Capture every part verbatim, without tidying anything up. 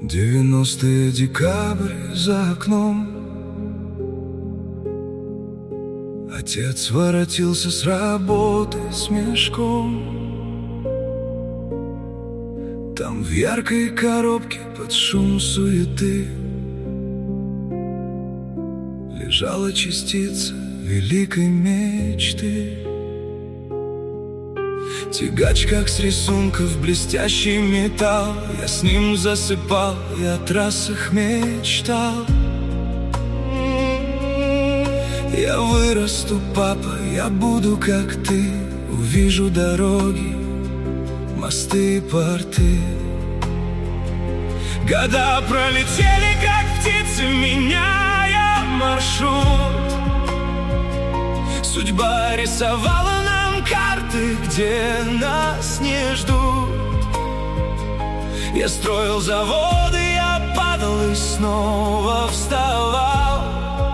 Девяностые, декабрь за окном. Отец воротился с работы с мешком. Там в яркой коробке под шум суеты лежала частица великой мечты. Тягач, как с рисунков, блестящий металл. Я с ним засыпал и о трассах мечтал. Я вырасту, папа, я буду как ты. Увижу дороги, мосты и порты. Года пролетели, как птицы, меняя маршрут. Судьба рисовала нам карты, где нас не ждут. Я строил заводы, я падал и снова вставал.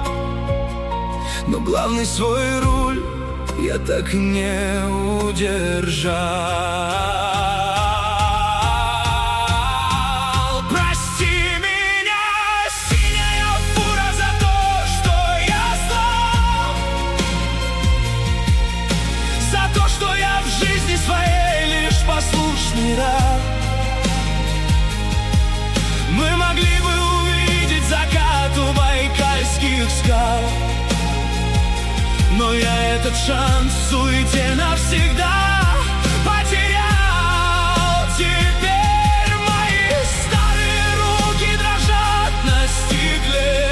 Но главный свой руль я так и не удержал. Мы могли бы увидеть закат у байкальских скал, но я этот шанс в суете навсегда потерял. Теперь мои старые руки дрожат на стекле.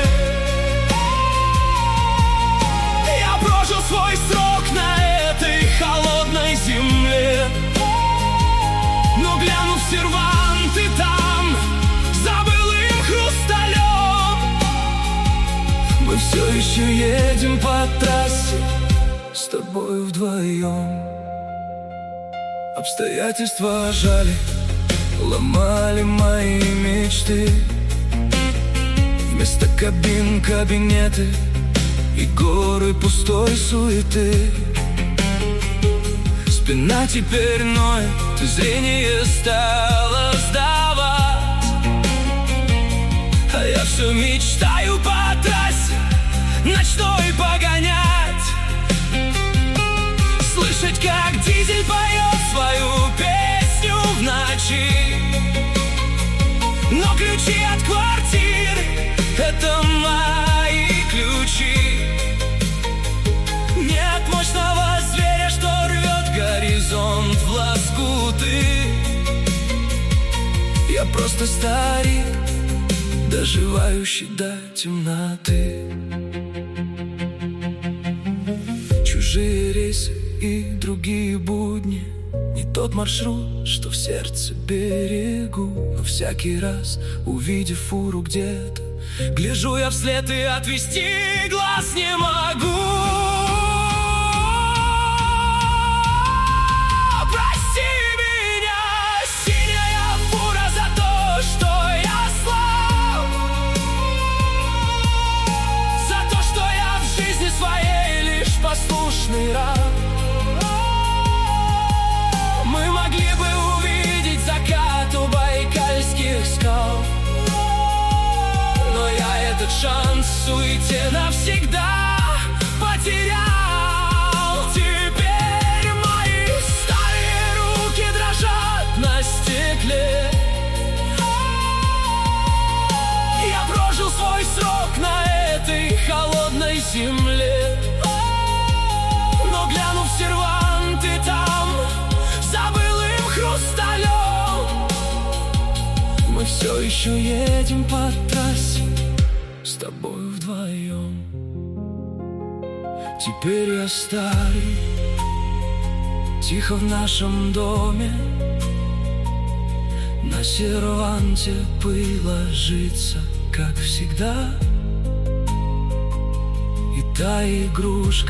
Я прожил свой срок на этой холодной земле, но глянув в серванты там, за былым хрусталем, мы все еще едем по трассе с тобой вдвоем. Обстоятельства жали, ломали мои мечты. Вместо кабин кабинеты и горы пустой суеты. Спина теперь ноет, зрение стало сдавать, а я все мечтаю по трассе ночной погонять. Слышать, как дизель поет свою песню в ночи. Но ключи от квартиры — это мои ключи. Нет мощного зверя, что рвет горизонт в лоскуты. Я просто старик, доживающий до темноты. Чужие рейсы и другие будни, не тот маршрут, что в сердце берегу. Но всякий раз, увидев фуру где-то, гляжу я вслед и отвести глаз не могу. Послушный раб. Мы могли бы увидеть закат у байкальских скал, но я этот шанс в суете навсегда потерял. Теперь мои старые руки дрожат на стекле. Я прожил свой срок на этой холодной земле, но глянув в серванты там, за былым хрусталем, мы все еще едем по трассе с тобой вдвоем. Теперь я старый, тихо в нашем доме, на серванте пыль ложится, как всегда. И та игрушка,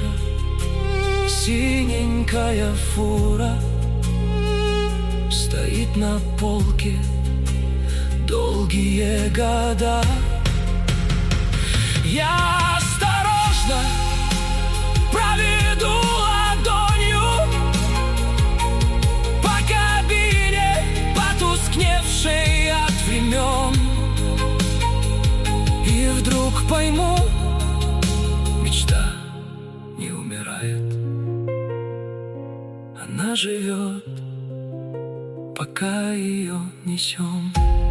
синенькая фура, стоит на полке долгие года. Я осторожно проведу ладонью по кабине, потускневшей от времен. пойму, мечта не умирает. Она живет, пока ее несем.